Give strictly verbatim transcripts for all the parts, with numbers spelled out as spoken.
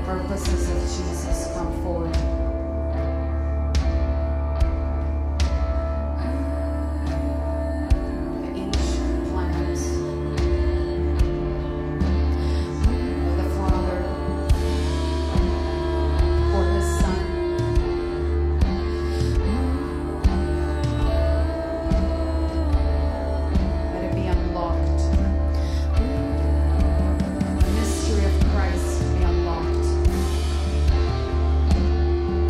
purposes of Jesus come forward. The ancient plans of the Father for His Son. Let it be unlocked. The mystery of Christ be unlocked.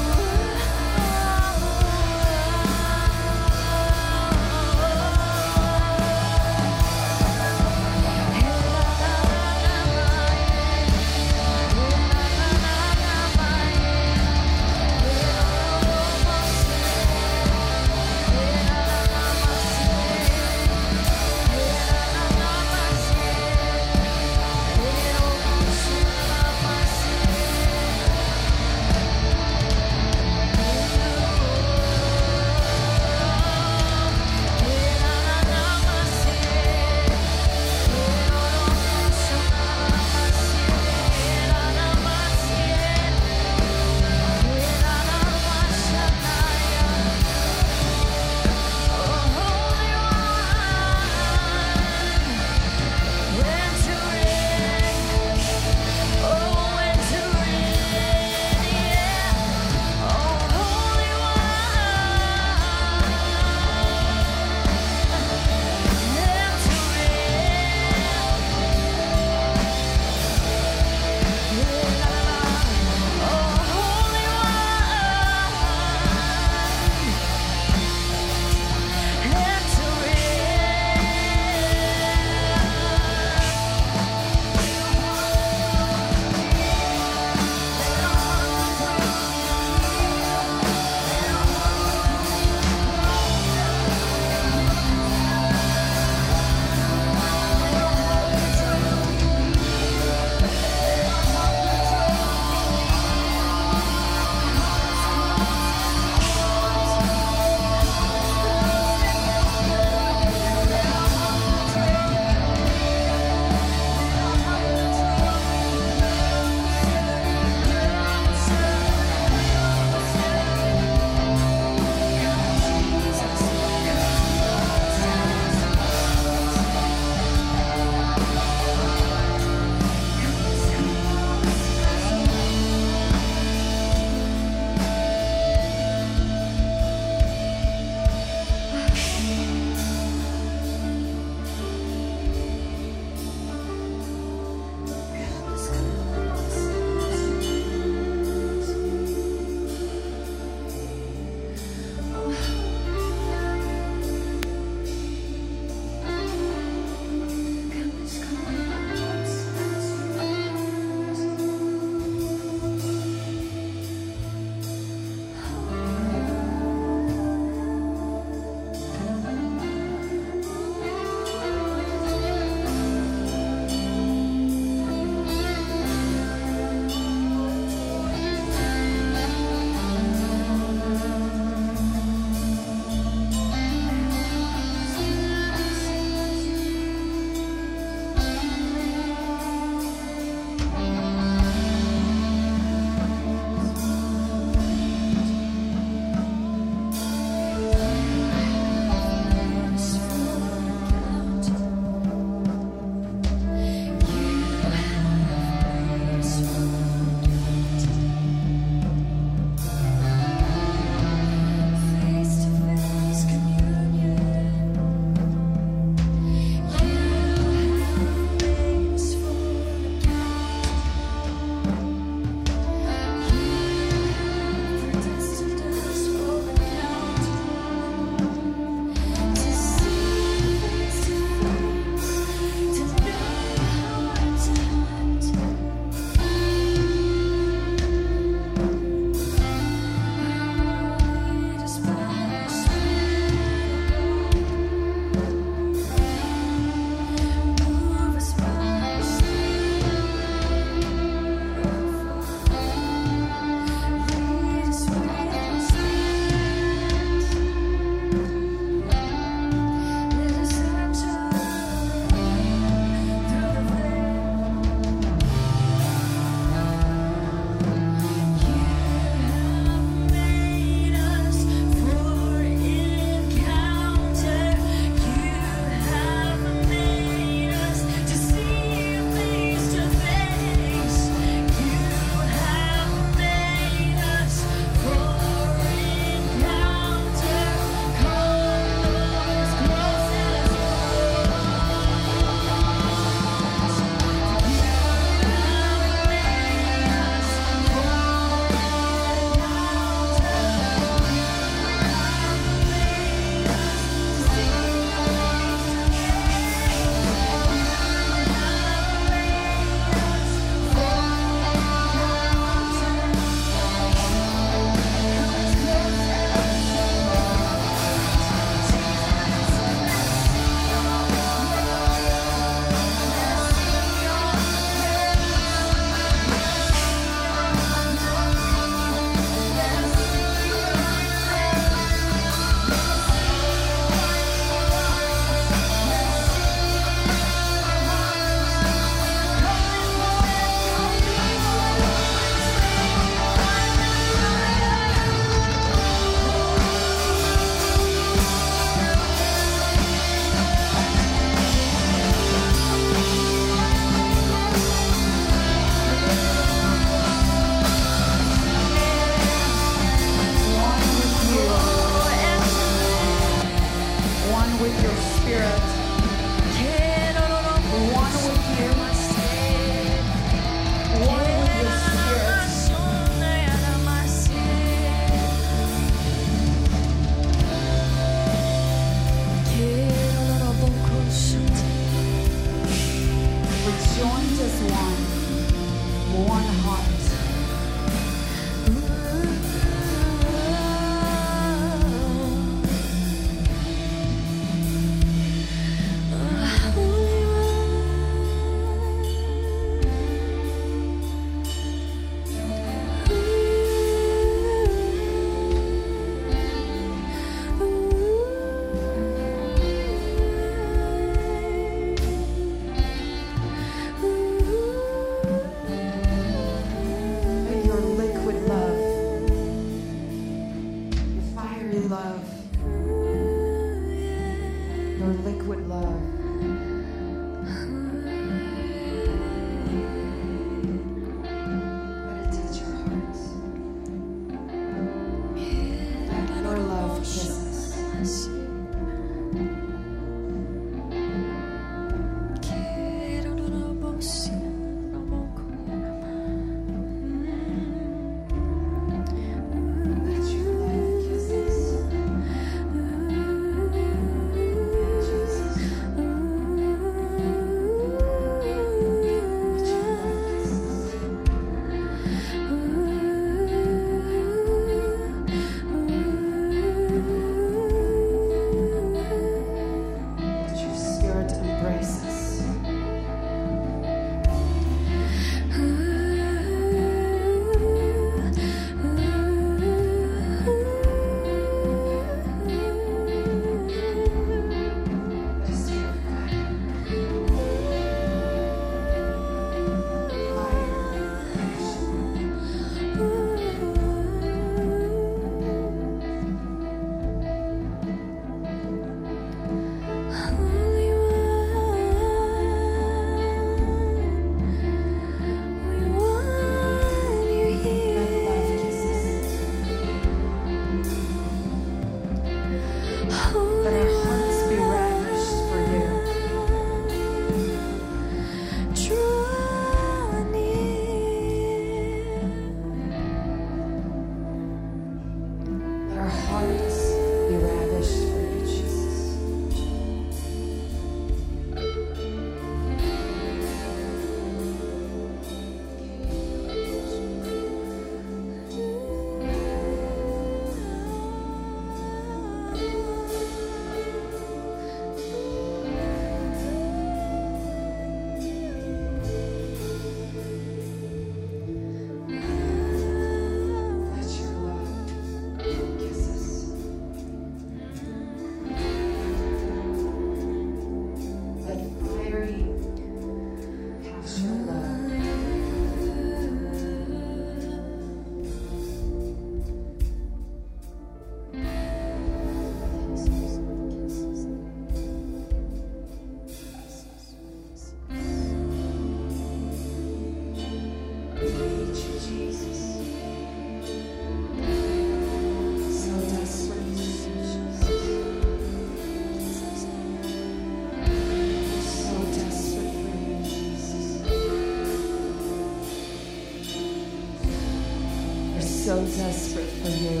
desperate for you.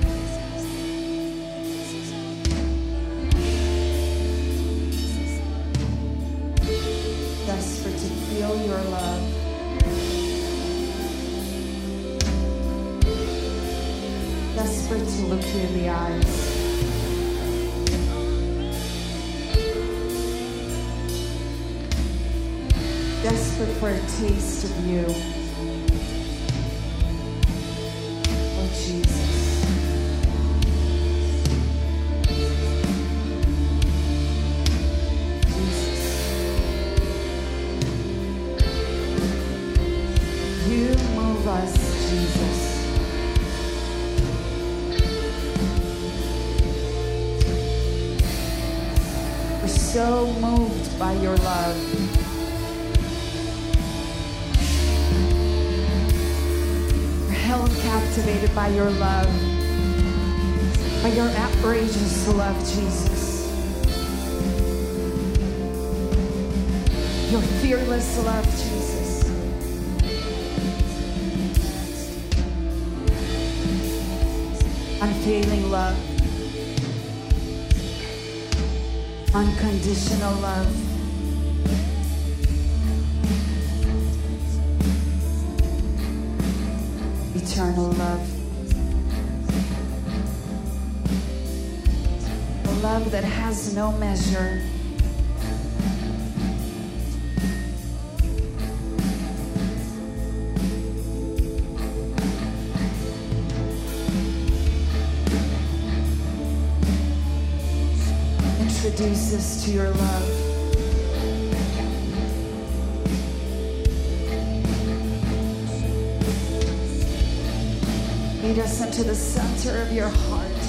Desperate to feel your love. Desperate to look you in the eyes. Desperate for a taste of you. Oh, Jesus. Jesus. You move us, Jesus. We're so moved by your love. Held captivated by your love, by your outrageous love, Jesus. Your fearless love, Jesus. Unfailing love. Unconditional love. Eternal love. A love that has no measure. Introduce us to your love. Lead us into the center of your heart,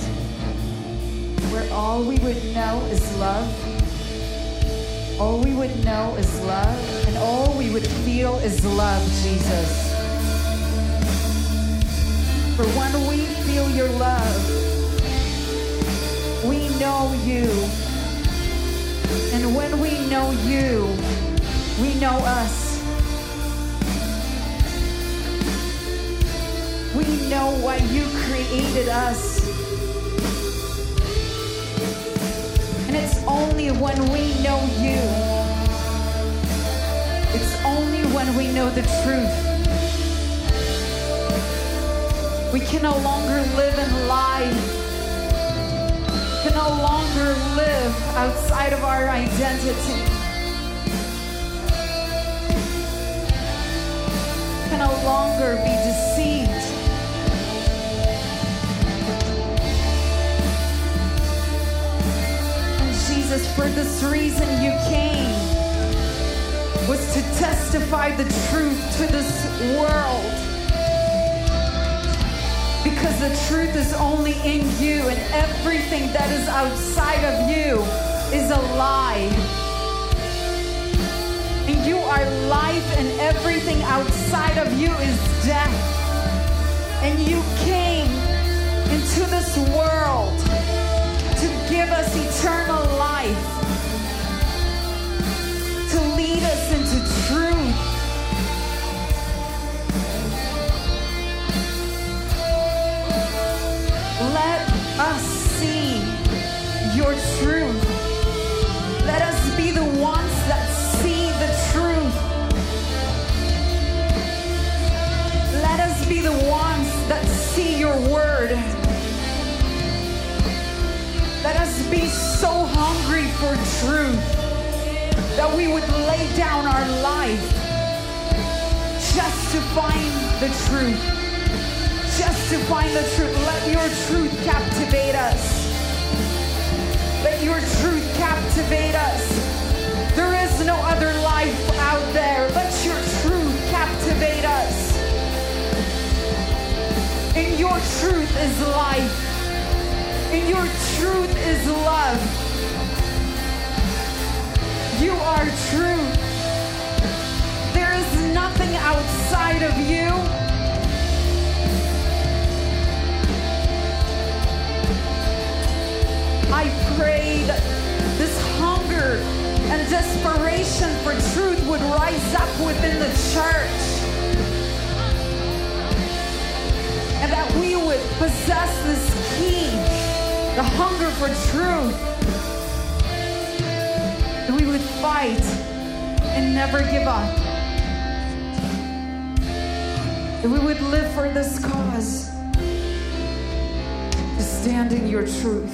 where all we would know is love. All we would know is love, and all we would feel is love, Jesus. For when we feel your love, we know you. And when we know you, we know us. We know why you created us. And it's only when we know you. It's only when we know the truth. We can no longer live in lie. We can no longer live outside of our identity. We can no longer be deceived. Jesus, for this reason you came, was to testify the truth to this world. Because the truth is only in you, and everything that is outside of you is a lie. And you are life, and everything outside of you is death. And you came into this world to give us eternal life, to lead us into truth. Let us see your truth. Let us be the ones that see the truth. Let us be the ones that see your word. Let us be so hungry for truth that we would lay down our life just to find the truth. Just to find the truth. Let your truth captivate us. Let your truth captivate us. There is no other life out there. Let your truth captivate us. And your truth is life. And your truth is love. You are truth. There is nothing outside of you. I pray that this hunger and desperation for truth would rise up within the church. and that we would possess this key, the hunger for truth. That we would fight and never give up. That we would live for this cause, to stand in your truth,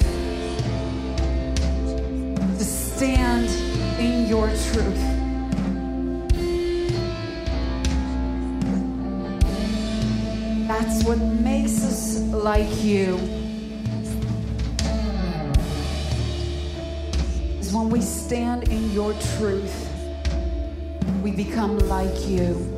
to stand in your truth. That's what makes us like you. Is when we stand in your truth, we become like you.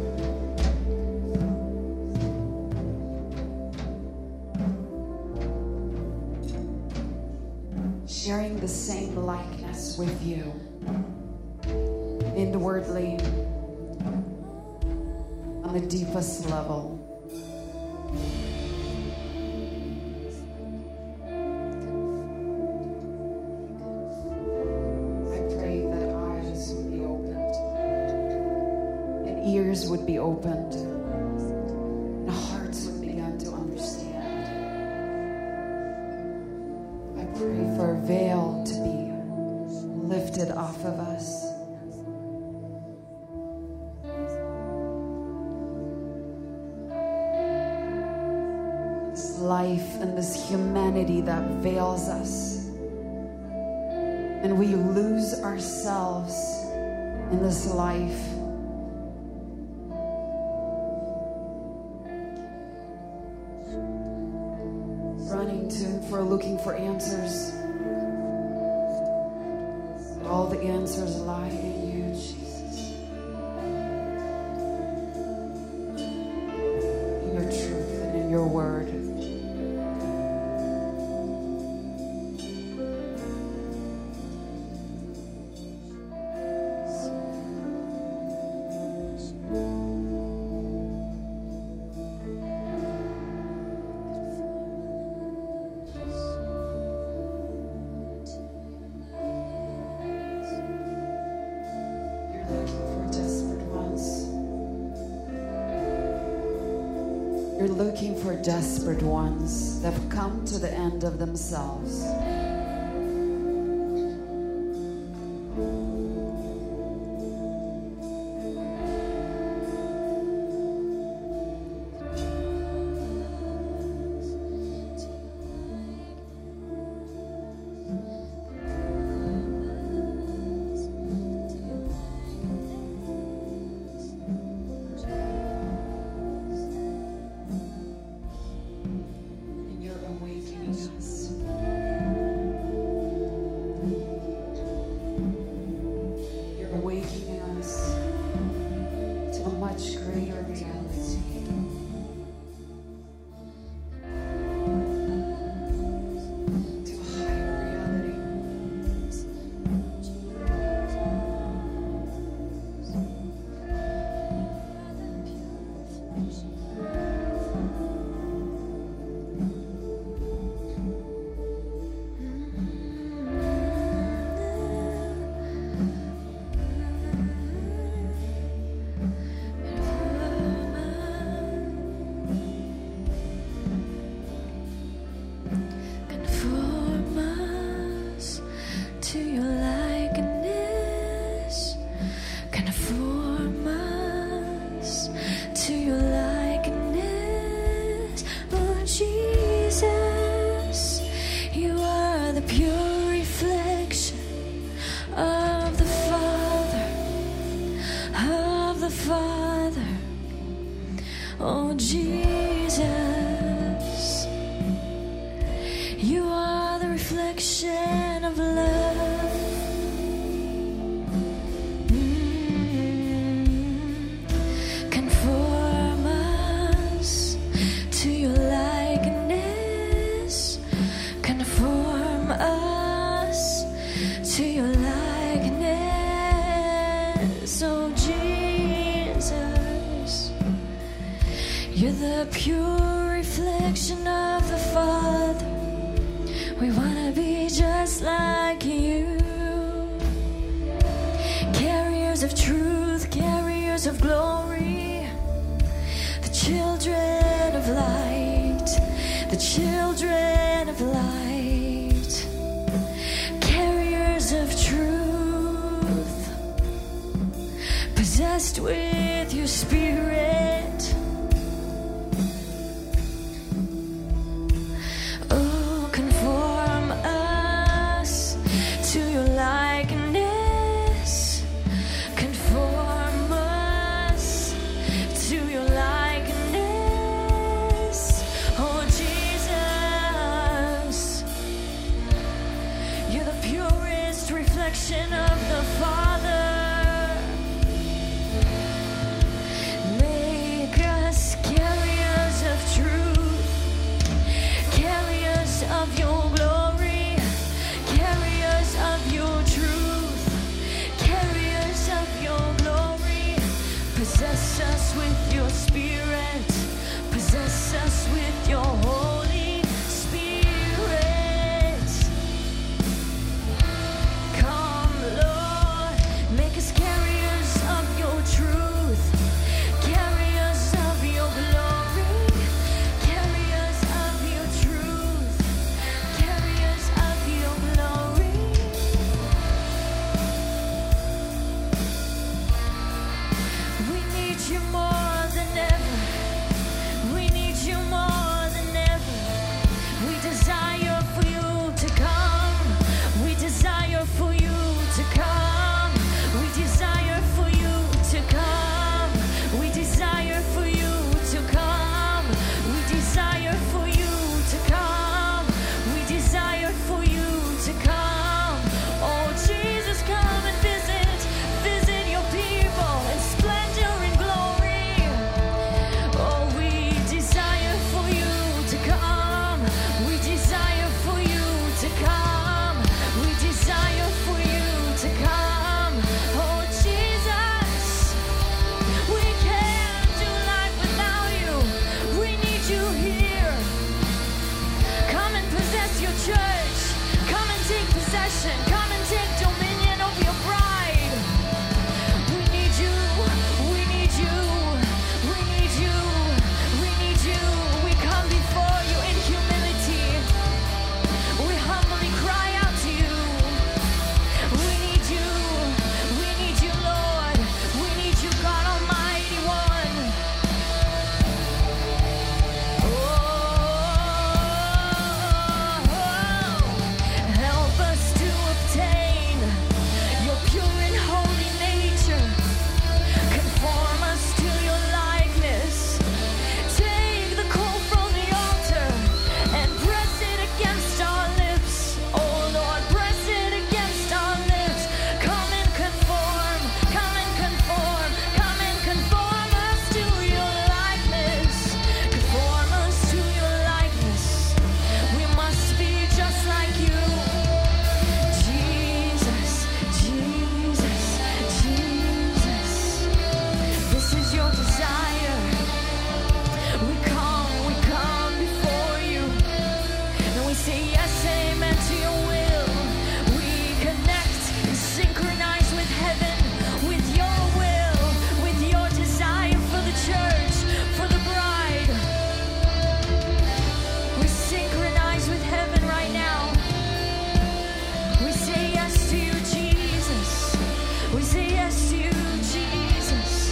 Sharing the same likeness with you, inwardly, on the deepest level. Ears would be opened, and hearts would begin to understand. I pray for a veil to be lifted off of us. This life and this humanity that veils us, and we lose ourselves in this life. Running to and fro, looking for answers. All the answers lie in you, Jesus. In your truth and in your word. You're looking for desperate ones that have come to the end of themselves. You're the pure reflection of the Father. We want to be just like you. Carriers of truth, carriers of glory, the children of light. children of light, carriers of truth, possessed with your spirit. Oh, conform us to your likeness, conform us to your likeness. Oh, Jesus, you're the purest reflection of the Father. Make us carriers of truth, carriers of your glory, carriers of your truth, carriers of your glory. Possess us with your spirit, possess us with your Holy Spirit. Come, Lord, make us carriers of your truth, carriers of your glory, carriers of your truth, carriers of your glory. We need you more than ever. We need you more than ever. We desire for you to come. We desire for you to come. We desire for you to come. We desire for you to come. We desire for you to come. We desire for you to come. Oh, Jesus, come and visit. Visit your people in splendor and glory. Oh, we desire for you to come. We desire for you to come. We desire for you to come. Oh, Jesus, we can't do life without you. We need you here. Come and possess your church. Come and take possession. Come and take dominion of your bride. We need you. We need you. We need you. We need you. We come before you in humility. We humbly cry out to you. We need you. We need you, Lord. We need you, God Almighty One. Oh, help us to obtain your pure and holy nature. Conform us to your likeness. Take the coal from the altar and press it against our lips. Oh Lord, press it against our lips. Come and conform, come and conform, come and conform us to your likeness. Conform us to your likeness. We must be just like you. Jesus, Jesus, Jesus. This is your desire. We come, we come before you. And we say yes, amen to your will. We connect and synchronize with heaven, with your will, with your desire for the church, for the bride. We synchronize with heaven right now. We say yes to you, Jesus. We say yes to you, Jesus.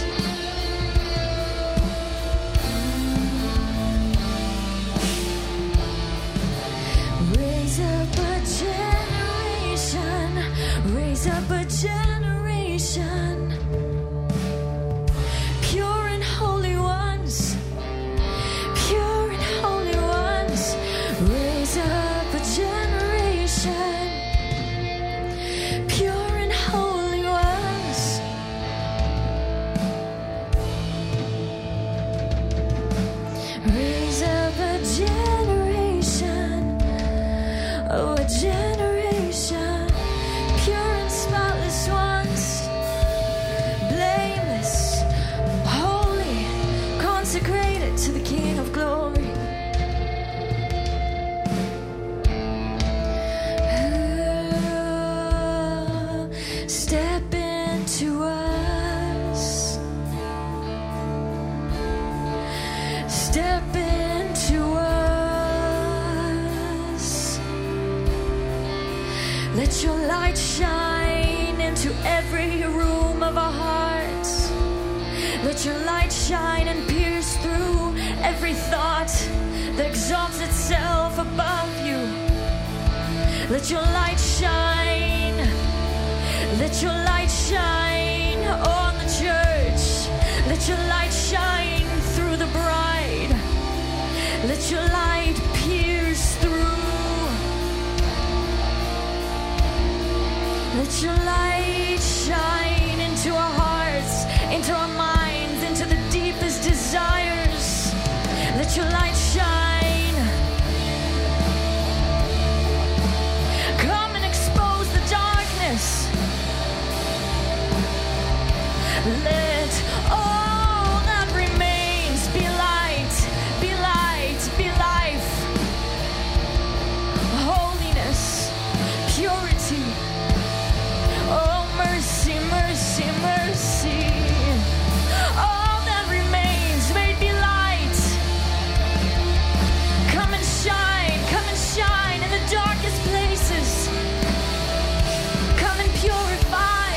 Raise up a generation, raise up a generation, pure and holy ones, pure and holy ones. Raise up a generation, pure and holy ones. Raise up a generation, oh, a generation, pure and spotless one. Let your light shine into every room of our hearts. Let your light shine and pierce through every thought that exalts itself above you. Let your light shine. Let your light shine on the church. Let your light shine through the bride. Let your light pierce through. Let your light shine into our hearts, into our minds, into the deepest desires. Let your light shine. Come and expose the darkness. Let all that remains be light, be light, be life, holiness, purity. Oh, mercy, mercy, mercy. All that remains, may it be light. Come and shine, come and shine in the darkest places. Come and purify.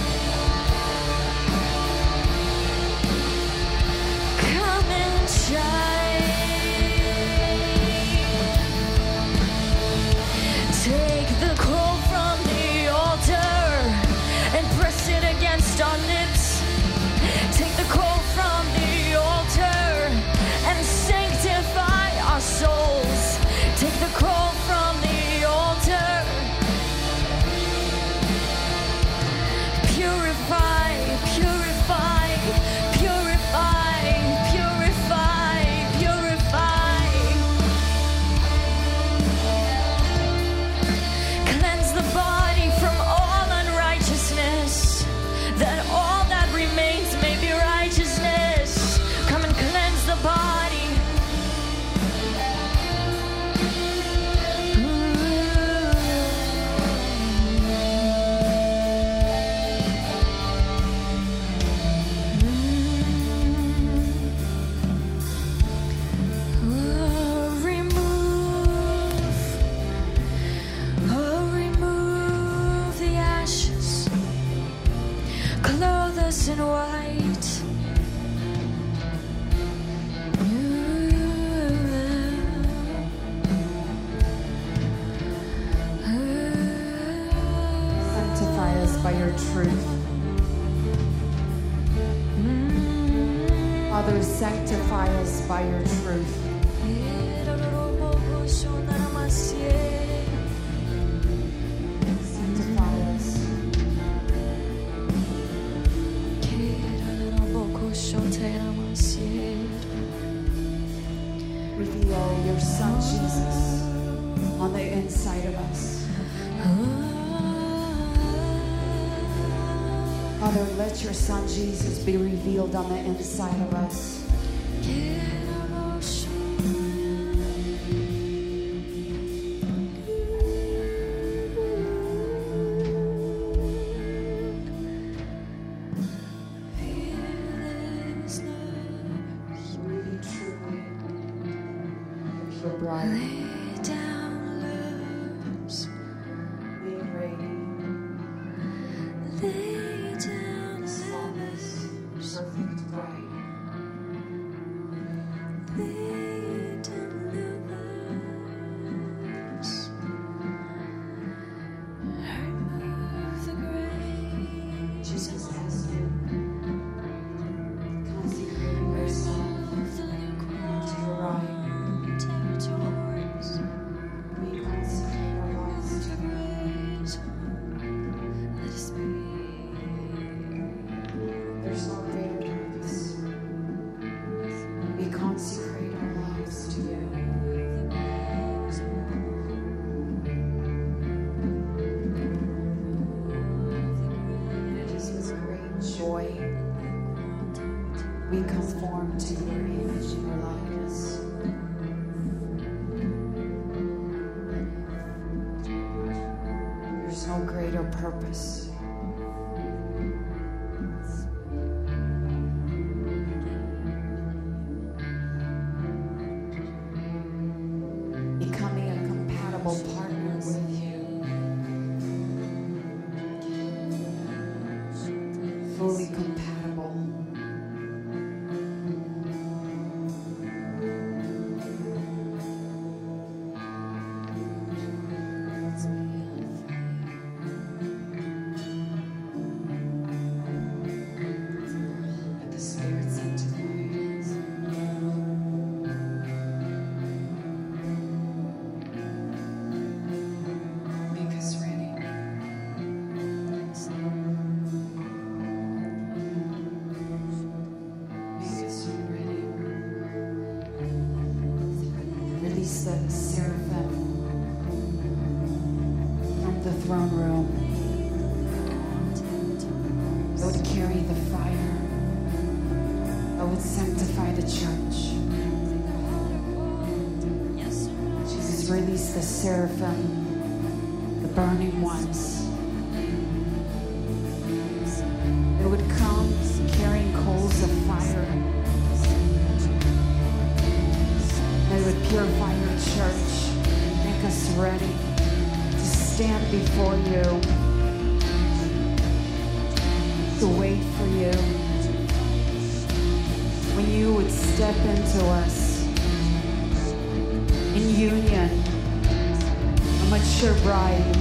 Come and shine. Take the coal from the altar and press it against our lips. Take the coal from the altar and sanctify our souls. Take the coal from the altar. Purify, purify, purify, purify, purify. Cleanse the body from all unrighteousness, that all that remains may be righteousness. Come and cleanse the body. Oh, remove, oh, remove the ashes. Clothe us in white. Sanctify us by your truth. Father, sanctify us by your truth. Sanctify us. Reveal your Son Jesus on the inside of us. Father, let your Son Jesus be revealed on the inside of us. Really, truly, the pure bride, Lay down loves, made ready, lay down spotless, perfect bride. lay down loves. Remove the grave, Jesus asked you, consecrate yourself remove the to your lukewarm bride. territories. We consecrate our lives to The you. graves, let us be. There's no greater purpose. We consecrate our lives to you. It is with great joy we conform to your image and your likeness. There's no greater purpose. Becoming a compatible partner with you. would sanctify the church. Jesus, release the seraphim, the burning ones. They would come carrying coals of fire. They would purify your church, make us ready to stand before you, to wait for you. When you would step into us in union, a mature bride,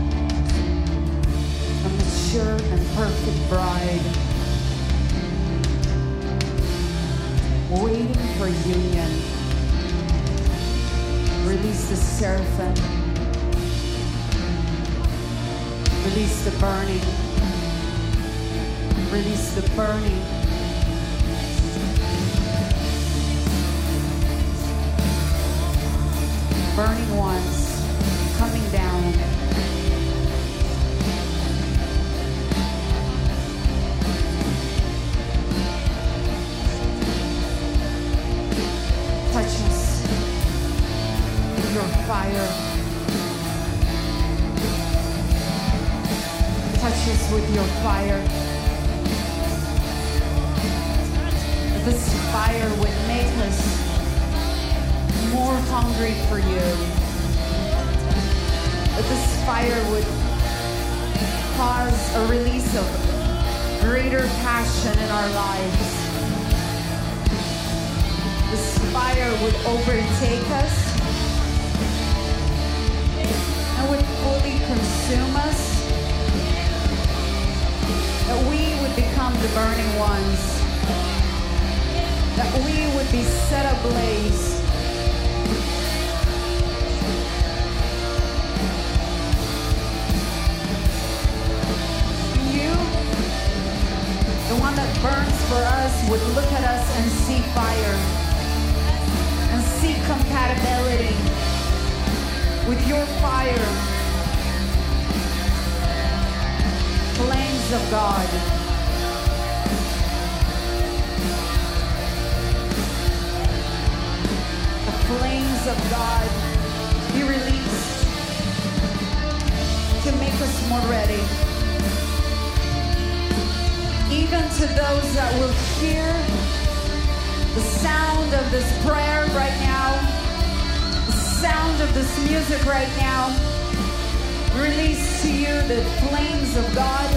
a mature and perfect bride, waiting for union. Release the seraphim, release the burning, release the burning. Burning ones coming down. Touch us with your fire. Touch us with your fire. This fire would make us more hungry for you. That this fire would cause a release of greater passion in our lives. This fire would overtake us and would fully consume us. That we would become the burning ones. That we would be set ablaze. The one that burns for us would look at us and see fire and see compatibility with your fire. Flames of God. The flames of God be released to make us more ready. Even to those that will hear the sound of this prayer right now, the sound of this music right now, release to you the flames of God.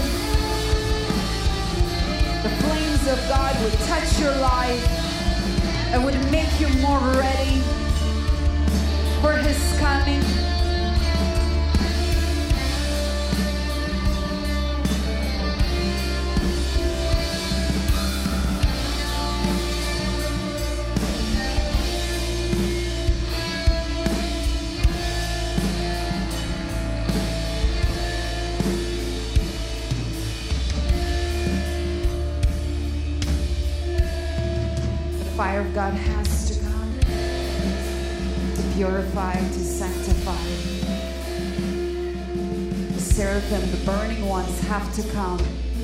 The flames of God would touch your life and would make you more ready for His coming. The fire of God has to come to purify, to sanctify. The seraphim, the burning ones, have to come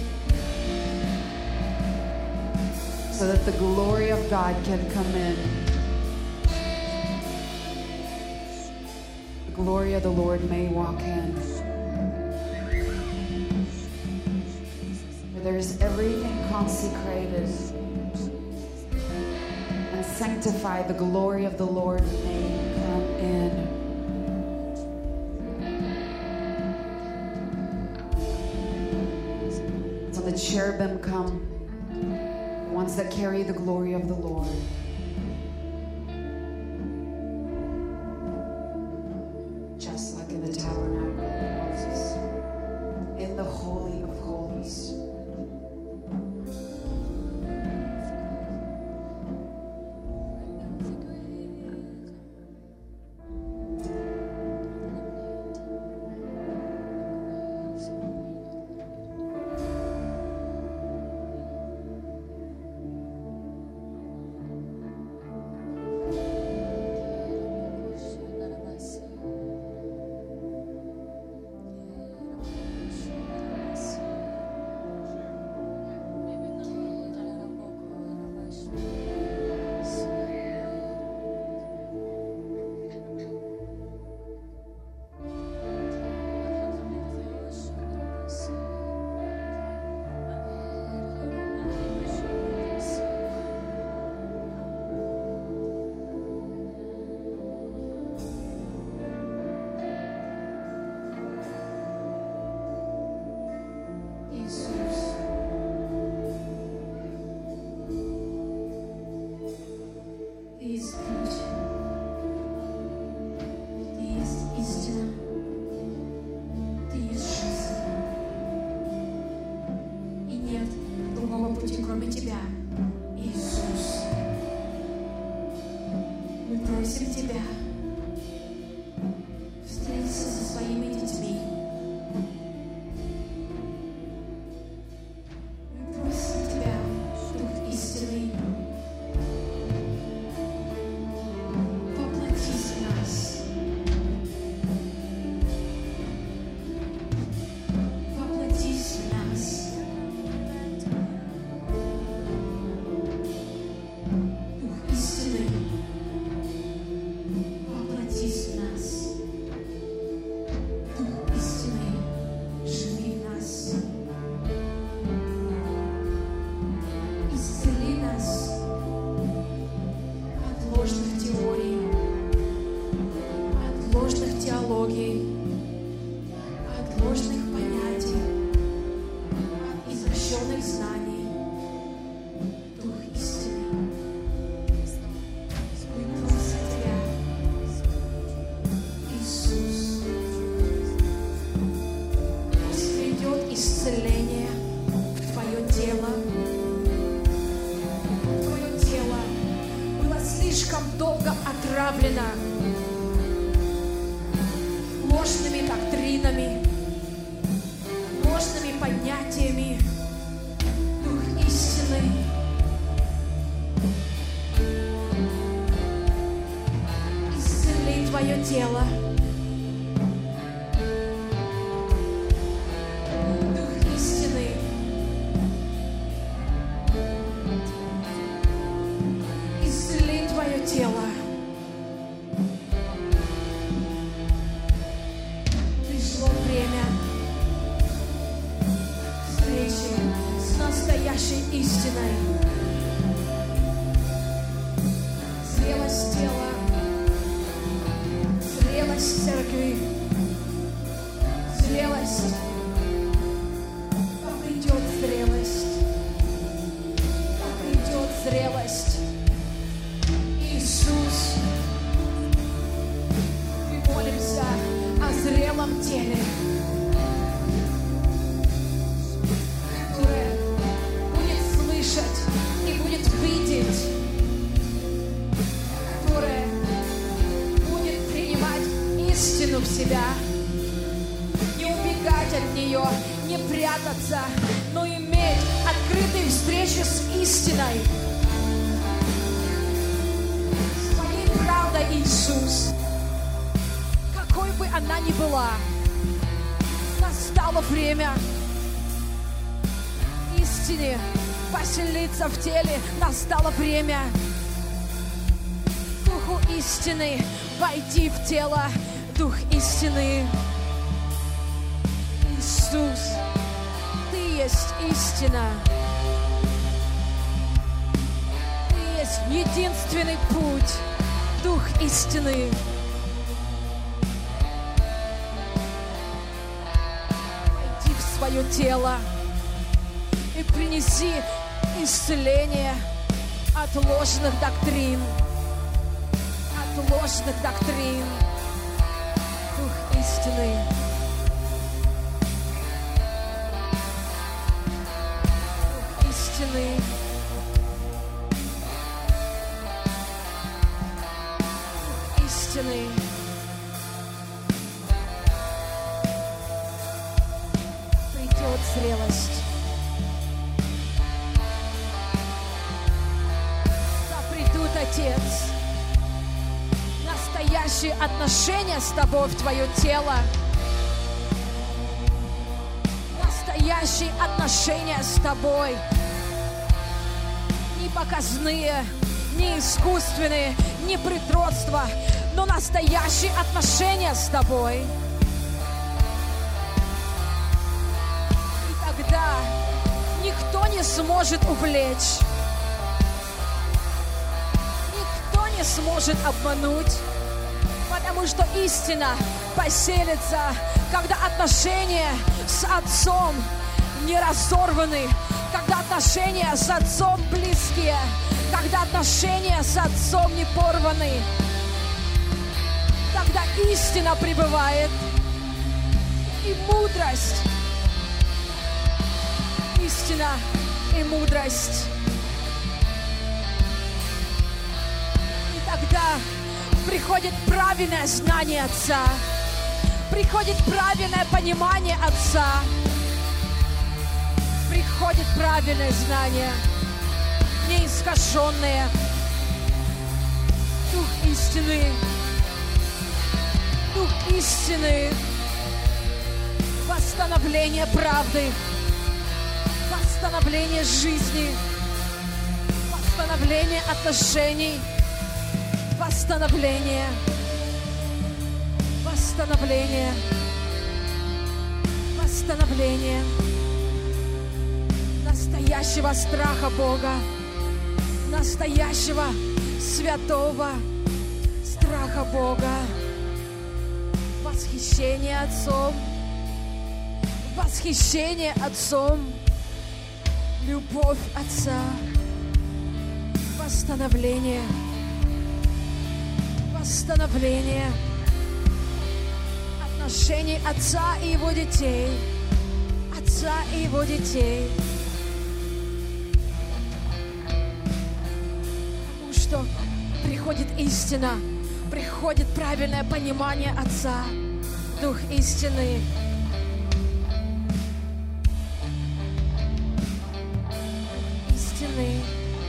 so that the glory of God can come in. The glory of the Lord may walk in. Where there's everything consecrated and sanctified, the glory of the Lord may come in. So the cherubim come, the ones that carry the glory of the Lord. Just like in the tabernacle of Moses, in the Holy of Holies. просим Тебя, Иисус. Мы просим Тебя встретиться со своими детьми. Мы просим Тебя, Дух истины, воплотись в нас. Воплотись в нас. Дух истины, воплотись в нас. Дух истины, живи в нас. Исцели нас от ложных теорий, от ложных теологий, от ложных понятий, от извращенных знаний. Дух истины, мы просим Тебя, Иисус, пусть придет исцеление в Твое тело. Твое тело было слишком долго отравлено ложными доктринами, ложными понятиями. Дух истины, исцели Твое тело. Дух истины, исцели Твое тело. Пришло время встречи с настоящей истиной. Зрелость тела, зрелость церкви, зрелость. Да придет зрелость, да придет зрелость. Иисус, мы молимся о зрелом теле, которое будет слышать и будет видеть, которое будет принимать истину в себя, не убегать от нее, не прятаться, но иметь открытые встречи с истиной, с Твоей правдой, Иисус. Какой бы она ни была, настало время истине поселиться в теле, настало время Духу истины войти в тело. Дух истины, Иисус, Ты есть истина, Ты есть единственный путь. Дух истины, войди в свое тело и принеси исцеление от ложных доктрин, от ложных доктрин. Дух истины, Дух истины, Дух истины, придет зрелость. Отец, настоящие отношения с Тобой в Твое тело, настоящие отношения с Тобой, не показные, не искусственные, не притворства, но настоящие отношения с Тобой. И тогда никто не сможет увлечь, не сможет обмануть, потому что истина поселится, когда отношения с Отцом не разорваны, когда отношения с Отцом близкие, когда отношения с Отцом не порваны, тогда истина пребывает и мудрость. Истина премудрость. И тогда приходит правильное знание Отца, приходит правильное понимание Отца, приходит правильное знание, не искаженное. Дух истины, Дух истины, восстановление правды, восстановление жизни, восстановление отношений, восстановление, восстановление, восстановление настоящего страха Бога, настоящего святого страха Бога, восхищение Отцом, восхищение Отцом, любовь Отца, восстановление, восстановление отношений Отца и Его детей, Отца и Его детей. Потому что приходит истина, приходит правильное понимание Отца, Дух истины. Истины.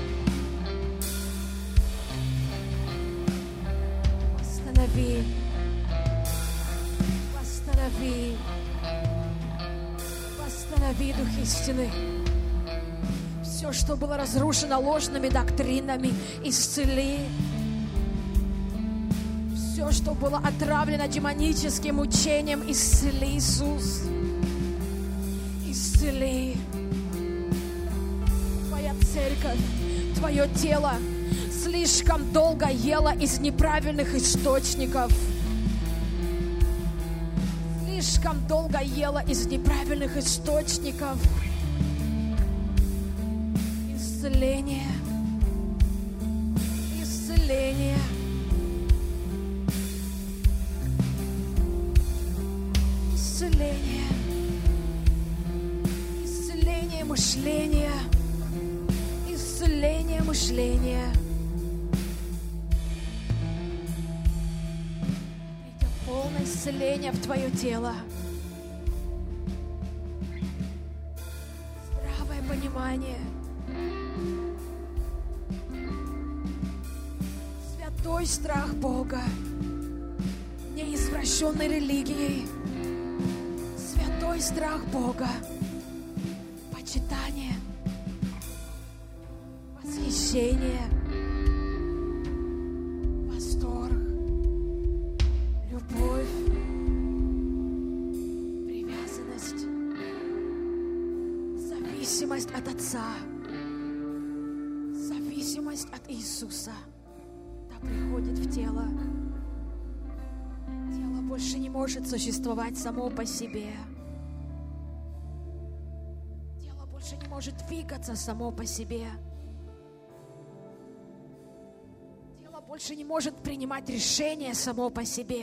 Восстанови, восстанови, восстанови Дух истины. Все, что было разрушено ложными доктринами, исцели. Все, что было отравлено демоническим учением, исцели, Иисус. Исцели. Твоя церковь, Твое тело слишком долго ела из неправильных источников. Слишком долго ела из неправильных источников. Исцеление. Исцеление. Исцеление. Исцеление мышления. Исцеление мышления. Придет полное исцеление в твое тело. Здравое понимание. Святой страх Бога. Не извращенной религией. Святой страх Бога. Почитание. Восхищение. Восторг. Любовь. Привязанность. Зависимость от Отца. Зависимость от Иисуса. Да приходит в тело. Тело больше не может существовать само по себе. Тело больше не может двигаться само по себе. Тело больше не может принимать решения само по себе.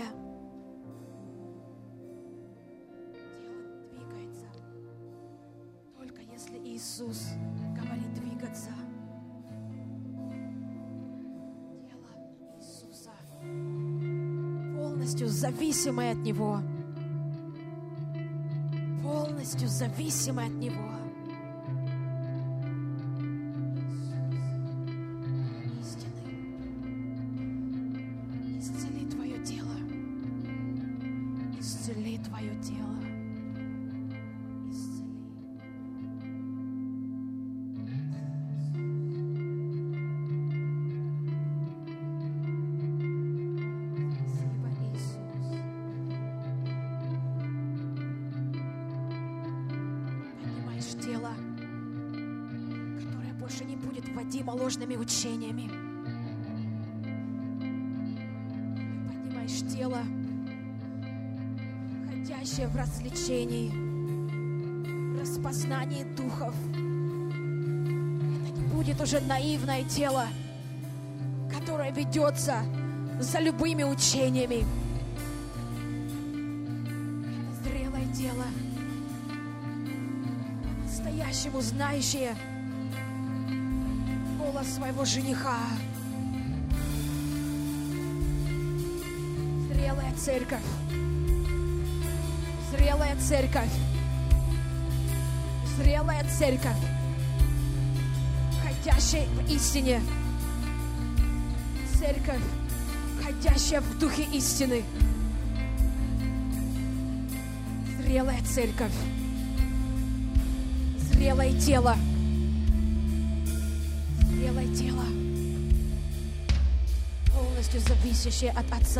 Тело двигается только если Иисус говорит двигаться. Тело Иисуса полностью зависимое от Него. Полностью зависимое от Него. Ложными учениями. Ты поднимаешь тело, ходящее в развлечении, в распознании духов. Это не будет уже наивное тело, которое ведется за любыми учениями. Это зрелое тело, по-настоящему знающее голос своего жениха. Зрелая церковь. Зрелая церковь. Зрелая церковь. Ходящая в истине. Церковь, ходящая в духе истины. Зрелая церковь. Зрелое тело. Зрелое тело. Полностью зависящее от Отца.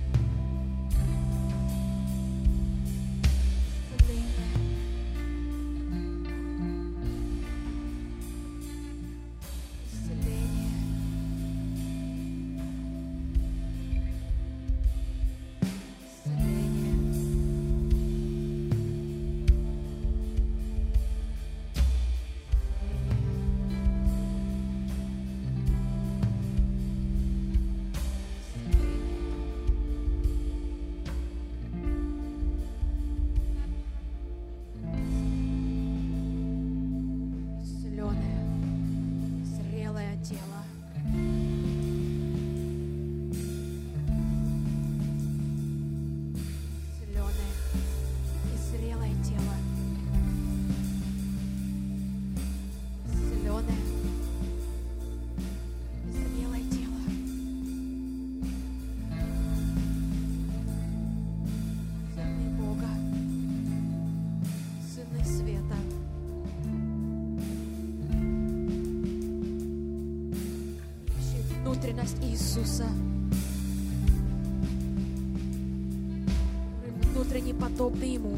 Иисуса, внутренне подобны Ему.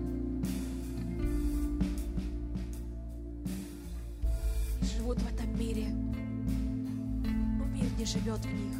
Живут в этом мире, но мир не живет в них.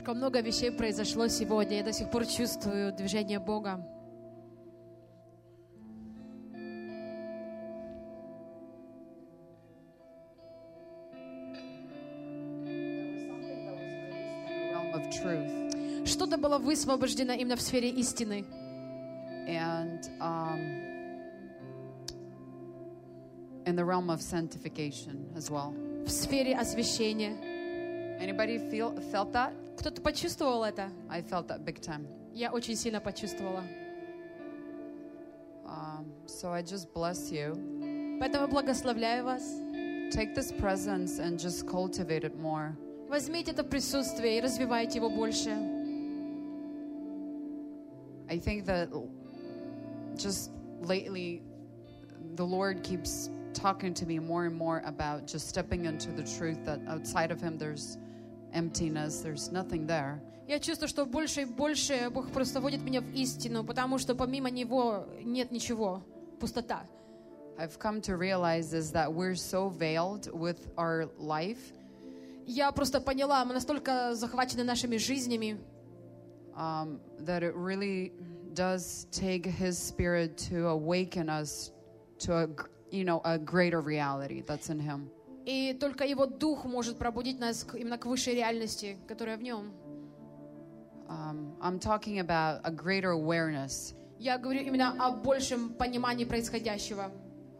Слишком много вещей произошло сегодня. Я до сих пор чувствую движение Бога. Of truth. Что-то было высвобождено именно в сфере истины. And um, in the realm of sanctification as well. В сфере освящения. Anybody feel felt that? Кто-то почувствовал это? I felt that big time. Я очень сильно почувствовала. Um, so I just bless you. Поэтому благословляю вас. Take this presence and just cultivate it more. Возьмите это присутствие и развивайте его больше. I think that just lately the Lord keeps talking to me more and more about just stepping into the truth that outside of Him there's emptiness, there's nothing there. Я чувствую, что больше и больше Бог просто вводит меня в истину, потому что помимо Него нет ничего, пустота. I've come to realize is that we're so veiled with our life. Я просто поняла, мы настолько захвачены нашими жизнями, um, that it really does take His Spirit to awaken us to a, you know, a greater reality that's in Him. и только Его Дух может пробудить нас к- именно к высшей реальности, которая в Нем. Um, I'm talking about a greater awareness. Я говорю именно о большем понимании происходящего.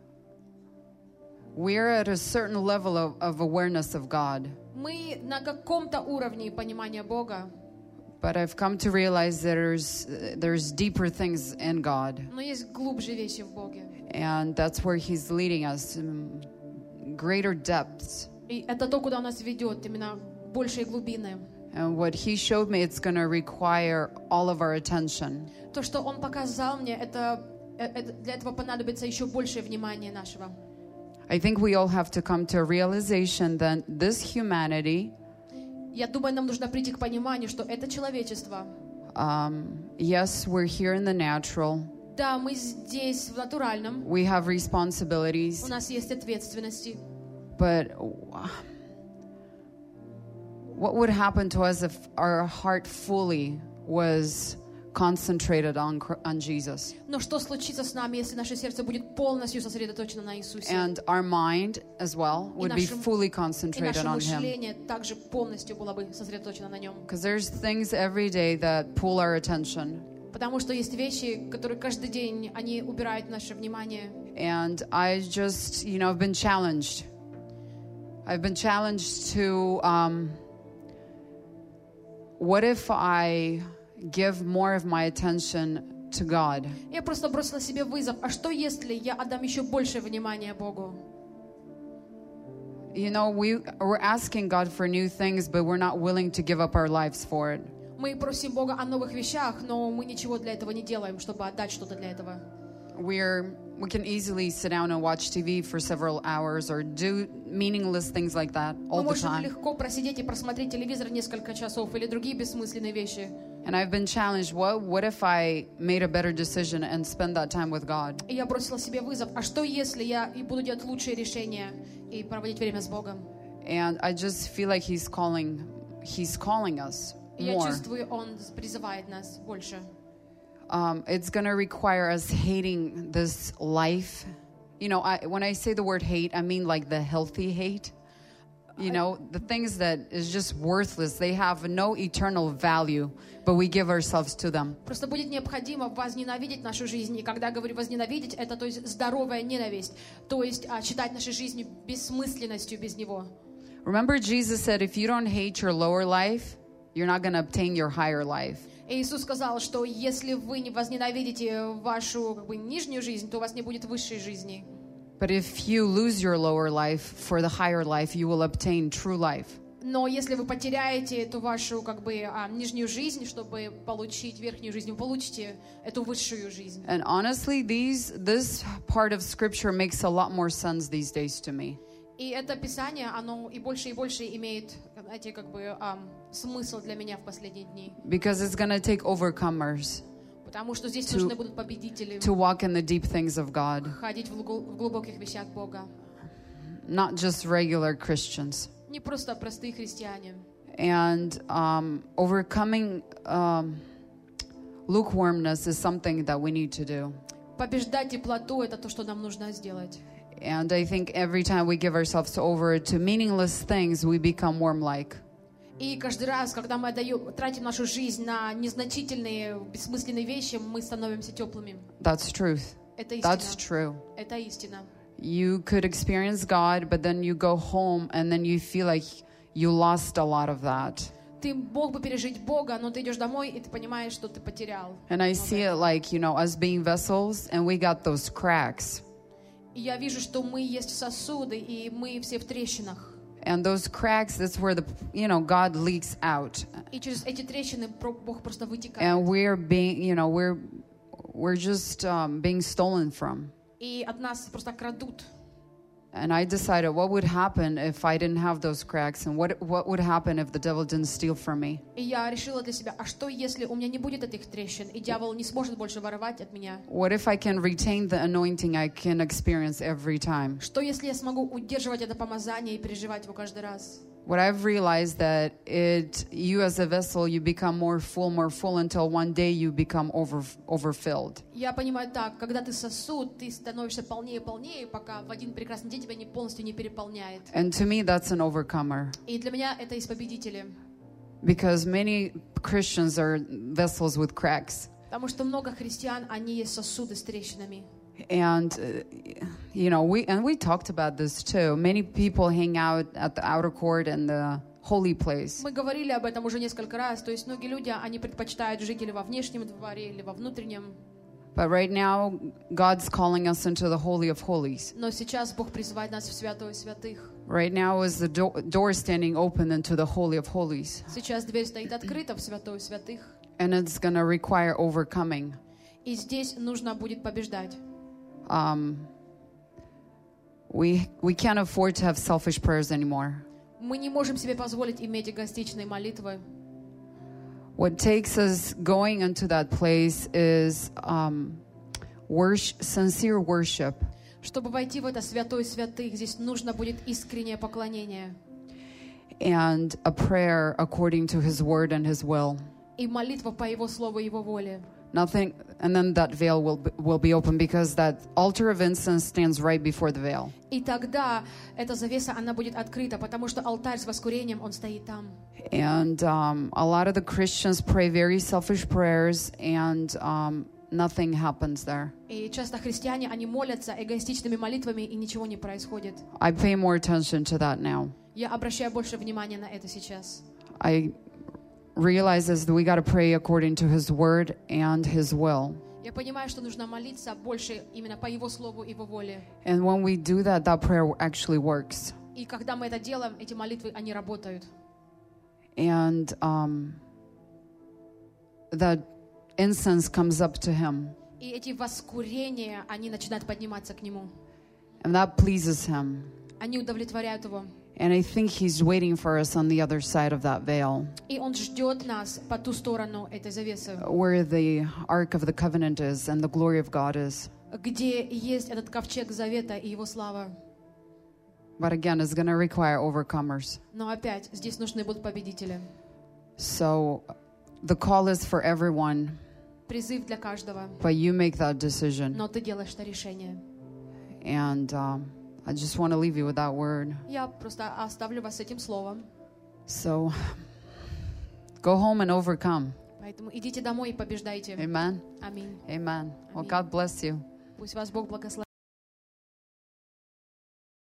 We're at a certain level of, of awareness of God, Мы на каком-то уровне понимания Бога, but I've come to realize that there's there's deeper things in God, но есть глубже вещи в Боге. and that's where He's leading us in greater depths. И это то, куда Он нас ведет, именно большие глубины. And what He showed me, it's going to require all of our attention. То, что Он показал мне, это, э- это- для этого понадобится еще большее внимание нашего. I think we all have to come to a realization that this humanity, Я думаю, нам нужно прийти к пониманию, что это человечество. um, yes, we're here in the natural. Да, мы здесь в натуральном, We have у responsibilities, нас есть ответственности. but what would happen to us if our heart fully was concentrated on Cr- on Jesus Но что случится с нами, если наше сердце будет полностью сосредоточено на Иисусе? and our mind as well would be наше- fully И concentrated наше on Him? мышление также полностью было бы сосредоточено на Нем. Because there's things every day that pull our attention, Потому что есть вещи, которые каждый день, они убирают наше внимание. and I just, you know, I've been challenged. I've been challenged to, um, what if I give more of my attention to God? Я просто бросила себе вызов. А что если я отдам еще больше внимания Богу? You know, we, we're asking God for new things, but we're not willing to give up our lives for it. Мы просим Бога о новых вещах, но мы ничего для этого не делаем, чтобы отдать что-то для этого. We're, we can easily sit down and watch T V for several hours or do meaningless things like that all Мы the можем time. легко просидеть и просмотреть телевизор несколько часов или другие бессмысленные вещи. And I've been challenged, what, what if I made a better decision and spend that time with God? И я бросила себе вызов. А что если я и буду делать лучшие решения и проводить время с Богом? And I just feel like He's calling, He's calling us И я more. чувствую, Он призывает нас больше. Um, it's going to require us hating this life. You know, I, when I say the word hate, I mean like the healthy hate. You know, the things that is just worthless. They have no eternal value, but we give ourselves to them. Просто будет необходимо возненавидеть нашу жизнь. И когда я говорю возненавидеть, это то есть здоровая ненависть. То есть а, считать нашу жизнь бессмысленностью без Него. Remember, Jesus said, if you don't hate your lower life, you're not going to obtain your higher life. И Иисус сказал, что если вы не возненавидите вашу как бы, нижнюю жизнь, то у вас не будет высшей жизни. But if you lose your lower life for the higher life, you will obtain true life. Но если вы потеряете эту вашу как бы а, нижнюю жизнь, чтобы получить верхнюю жизнь, вы получите эту высшую жизнь. And honestly, these this part of scripture makes a lot more sense these days to me. И это Писание, оно и больше и больше имеет, знаете, как бы ам, смысл для меня в последние дни. Because it's going to take overcomers Потому что здесь To- нужны будут победители, to walk in the deep things of God, ходить в глу- в глубоких вещах Бога. not just regular Christians. Не просто простые христиане. And um, overcoming um, lukewarmness is something that we need to do. Побеждать теплоту — это то, что нам нужно сделать. And I think every time we give ourselves over to meaningless things, we become worm-like. И каждый раз, когда мы отдаем, тратим нашу жизнь на незначительные, бессмысленные вещи, мы становимся теплыми. That's truth. Это истина. That's true. Это истина. You could experience God, but then you go home and then you feel like you lost a lot of that. Ты мог бы пережить Бога, но ты идешь домой, и ты понимаешь, что ты потерял. And I see it like, you know, us being vessels, and we got those cracks. И я вижу, что мы есть сосуды, и мы все в трещинах. And those cracks, that's where the, you know, God leaks out. И через эти трещины Бог просто вытекает. And we're being, you know, we're we're just um, being stolen from. И от нас просто крадут. And I decided what would happen if I didn't have those cracks, and what what would happen if the devil didn't steal from me. И я решила для себя, а что если у меня не будет этих трещин, и дьявол не сможет больше воровать от меня? What if I can retain the anointing I can experience every time? Что если я смогу удерживать это помазание и переживать его каждый раз? What I've realized that it, you as a vessel, you become more full, more full until one day you become over, overfilled. Я понимаю так, когда ты сосуд, ты становишься полнее и полнее, пока в один прекрасный день тебя не полностью не переполняет. And to me, that's an overcomer. И для меня это есть победители. Because many Christians are vessels with cracks. Потому что много христиан, они есть сосуды с трещинами. And, uh, you know, we and we talked about this too. Many people hang out at the outer court and the holy place. Мы говорили об этом уже несколько раз. То есть многие люди, они предпочитают жить или во внешнем дворе, или во внутреннем. But right now, God's calling us into the Holy of Holies. Но сейчас Бог призывает нас в святое святых. Right now is the do- door standing open into the Holy of Holies. Сейчас дверь стоит открыта в святое святых. And it's going to require overcoming. И здесь нужно будет побеждать. Um, we we can't afford to have selfish prayers anymore. Мы не можем себе позволить иметь эгоистичные молитвы. What takes us going into that place is um, worship, sincere worship. Чтобы войти в это святое святых, здесь нужно будет искреннее поклонение. And a prayer according to His word and His will. И молитва по Его слову и Его воле. Nothing, and then that veil will be, will be open because that altar of incense stands right before the veil. И тогда эта завеса, она будет открыта, потому что алтарь с воскурением, он стоит там. And um, a lot of the Christians pray very selfish prayers, and um, nothing happens there. И часто христиане, они молятся эгоистичными молитвами, и ничего не происходит. I pay more attention to that now. Я обращаю больше внимания на это сейчас. I realizes that we got to pray according to His word and His will. Я понимаю, что нужно молиться больше именно по Его слову и Его воле. And when we do that, that prayer actually works. И когда мы это делаем, эти молитвы, они работают. And um, that incense comes up to Him. И эти воскурения, они начинают подниматься к Нему. And that pleases Him. Они удовлетворяют Его. And I think He's waiting for us on the other side of that veil, И Он ждет нас по ту сторону этой завесы, where the Ark of the Covenant is and the glory of God is. где есть этот ковчег завета и Его слава. But again, it's going to require overcomers. Но опять, здесь нужны будут победители. So the call is for everyone, Призыв для каждого. but you make that decision. Но ты делаешь это решение. And um, I just want to leave you with that word. Я просто оставлю вас с этим словом. So go home and overcome. Поэтому идите домой и побеждайте. Amen. Аминь. Amen. Well, Amen. God bless you. Пусть вас Бог благословит.